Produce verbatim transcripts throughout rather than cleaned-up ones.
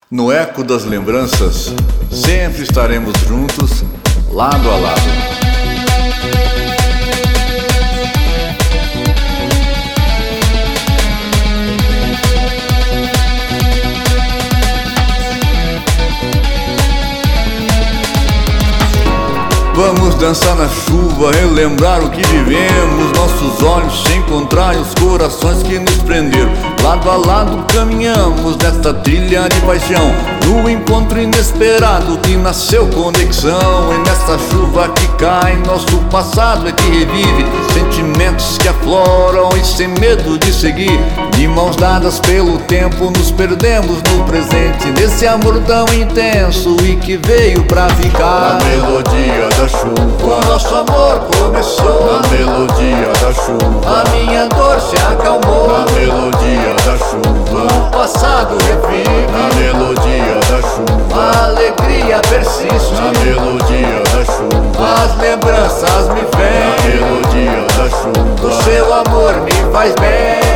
No eco das lembranças, sempre estaremos juntos, lado a lado. Vamos dançar na chuva, relembrar o que vivemos. Nossos olhos se encontraram, os corações que nos prenderam. Lado a lado caminhamos nesta trilha de paixão, no encontro inesperado que nasceu conexão. E nessa chuva que cai, nosso passado é que revive, sentimentos que afloram e sem medo de seguir. De mãos dadas pelo tempo nos perdemos no presente, nesse amor tão intenso e que veio pra ficar. Na melodia da chuva, o nosso amor começou. Na melodia da chuva, a minha dor se acalmou. Na melodia da chuva, o passado revive. Na melodia da chuva, a alegria persiste. Na melodia da chuva, as lembranças me vêm. Na melodia da chuva, o seu amor me faz bem.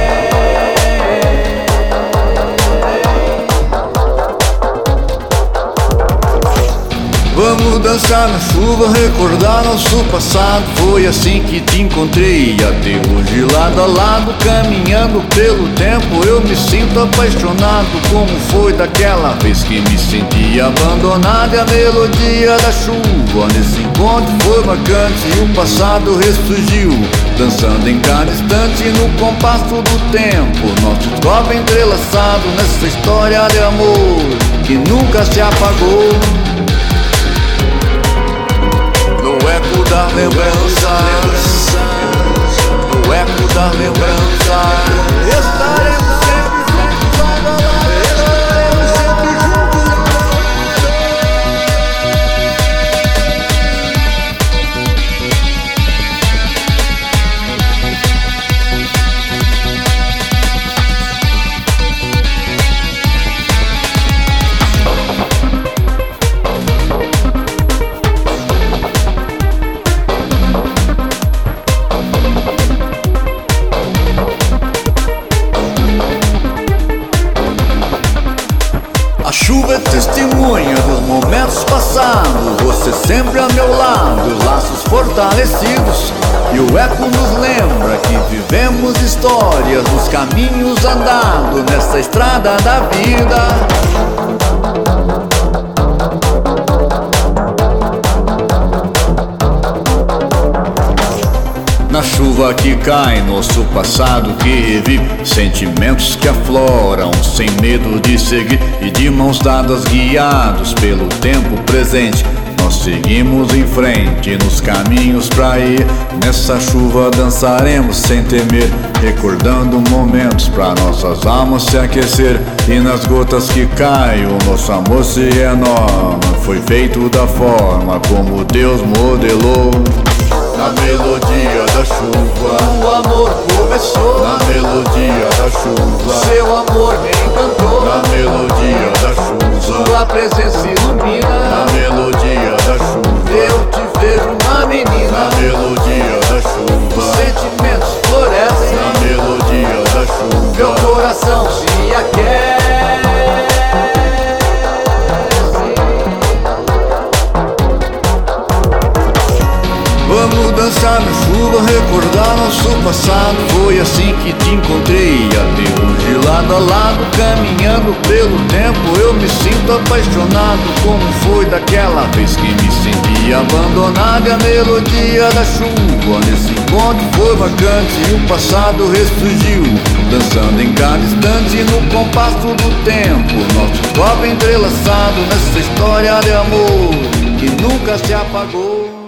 Vamos dançar na chuva, recordar nosso passado. Foi assim que te encontrei, até hoje lado a lado, caminhando pelo tempo. Eu me sinto apaixonado, como foi daquela vez que me senti abandonado. E a melodia da chuva nesse encontro foi marcante, e o passado ressurgiu, dançando em cada instante no compasso do tempo. Nosso corpo entrelaçado nessa história de amor que nunca se apagou. No eco das lembranças, no eco das lembranças, estaremos sempre juntos, lado a lado, estaremos sempre juntos. A chuva é testemunha dos momentos passados, você sempre a meu lado, laços fortalecidos. E o eco nos lembra que vivemos histórias, nos caminhos andados nessa estrada da vida. Na chuva que cai, nosso passado que revive, sentimentos que afloram, sem medo de seguir. E de mãos dadas, guiados pelo tempo presente, nós seguimos em frente, nos caminhos pra ir. Nessa chuva dançaremos sem temer, recordando momentos pra nossas almas se aquecer. E nas gotas que caem, o nosso amor se renova, foi feito da forma como Deus modelou. Na melodia da chuva, o amor começou. Na melodia da chuva, seu amor me encantou. Na melodia da chuva, sua presença ilumina. Na melodia da chuva, eu te vejo uma menina. Na melodia da chuva, sentimentos florescem. Na melodia da chuva, meu coração se aquece. Vamos dançar na chuva, recordar nosso passado. Foi assim que te encontrei, até hoje lado a lado, caminhando pelo tempo. Eu me sinto apaixonado, como foi daquela vez que me senti abandonado. E a melodia da chuva nesse encontro foi marcante, e o passado ressurgiu, dançando em cada instante no compasso do tempo. Nosso corpo entrelaçado nessa história de amor que nunca se apagou.